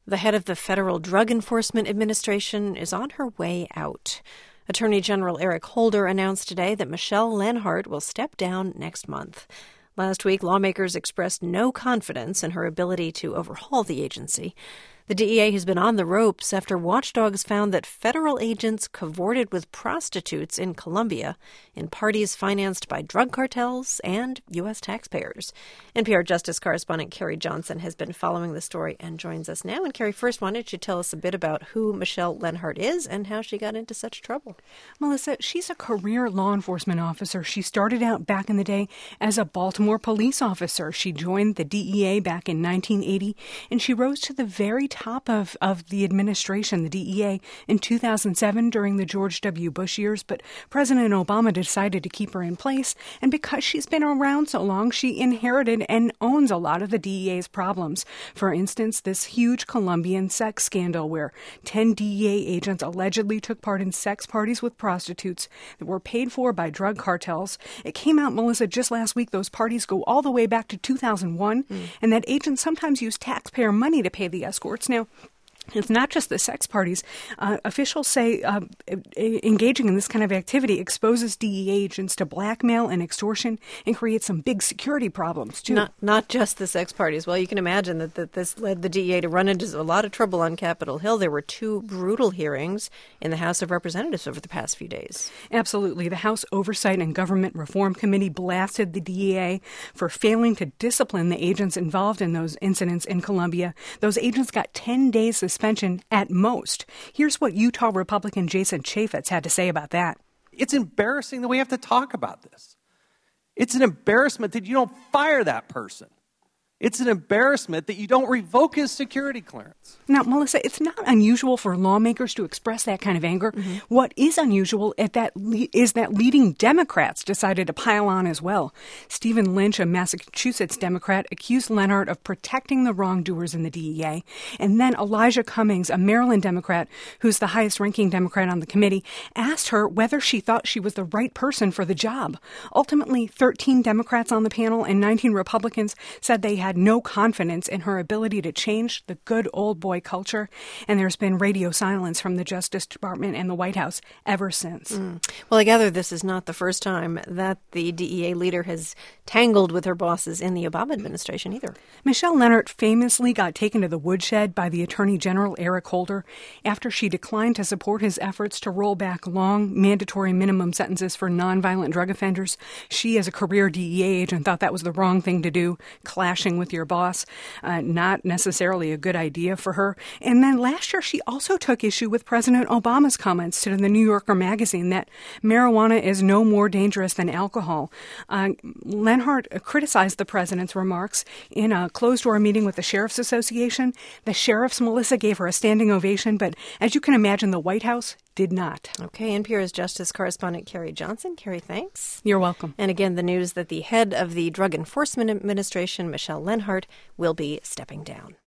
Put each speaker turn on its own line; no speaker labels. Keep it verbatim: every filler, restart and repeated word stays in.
The head of the Federal Drug Enforcement Administration is on her way out. Attorney General Eric Holder announced today that Michelle Leonhart will step down next month. Last week, lawmakers expressed no confidence in her ability to overhaul the agency. The D E A has been on the ropes after watchdogs found that federal agents cavorted with prostitutes in Colombia in parties financed by drug cartels and U S taxpayers. N P R Justice correspondent Carrie Johnson has been following the story and joins us now. And Carrie, first, why don't you tell us a bit about who Michelle Leonhart is and how she got into such trouble?
Melissa, she's a career law enforcement officer. She started out back in the day as a Baltimore police officer. She joined the D E A back in nineteen eighty, and she rose to the very top of, of the administration, the D E A, in two thousand seven during the George W. Bush years. But President Obama decided to keep her in place. And because she's been around so long, she inherited and owns a lot of the D E A's problems. For instance, this huge Colombian sex scandal where ten D E A agents allegedly took part in sex parties with prostitutes that were paid for by drug cartels. It came out, Melissa, just last week. Those parties go all the way back to two thousand one, mm. and that agents sometimes use taxpayer money to pay the escorts. Now, it's not just the sex parties. Uh, officials say uh, engaging in this kind of activity exposes D E A agents to blackmail and extortion and creates some big security problems, too.
Not not just the sex parties. Well, you can imagine that, that this led the D E A to run into a lot of trouble on Capitol Hill. There were two brutal hearings in the House of Representatives over the past few days.
Absolutely. The House Oversight and Government Reform Committee blasted the D E A for failing to discipline the agents involved in those incidents in Colombia. Those agents got ten days suspension at most. Here's what Utah Republican Jason Chaffetz had to say about that.
It's embarrassing that we have to talk about this. It's an embarrassment that you don't fire that person. It's an embarrassment that you don't revoke his security clearance.
Now, Melissa, it's not unusual for lawmakers to express that kind of anger. Mm-hmm. What is unusual at that le- is that leading Democrats decided to pile on as well. Stephen Lynch, a Massachusetts Democrat, accused Leonhart of protecting the wrongdoers in the D E A. And then Elijah Cummings, a Maryland Democrat, who's the highest-ranking Democrat on the committee, asked her whether she thought she was the right person for the job. Ultimately, thirteen Democrats on the panel and nineteen Republicans said they had no confidence in her ability to change the good old boy culture, and there's been radio silence from the Justice Department and the White House ever since.
Mm. Well, I gather this is not the first time that the D E A leader has tangled with her bosses in the Obama administration either.
Michelle Leonhart famously got taken to the woodshed by the Attorney General Eric Holder after she declined to support his efforts to roll back long mandatory minimum sentences for nonviolent drug offenders. She, as a career D E A agent, thought that was the wrong thing to do, clashing with your boss, uh, not necessarily a good idea for her. And then last year, she also took issue with President Obama's comments to the New Yorker magazine that marijuana is no more dangerous than alcohol. Uh, Leonhart criticized the president's remarks in a closed-door meeting with the Sheriff's Association. The sheriffs, Melissa, gave her a standing ovation, but as you can imagine, the White House did not.
Okay, N P R's Justice correspondent Carrie Johnson. Carrie, thanks.
You're welcome.
And again, the news that the head of the Drug Enforcement Administration, Michelle Leonhart, will be stepping down.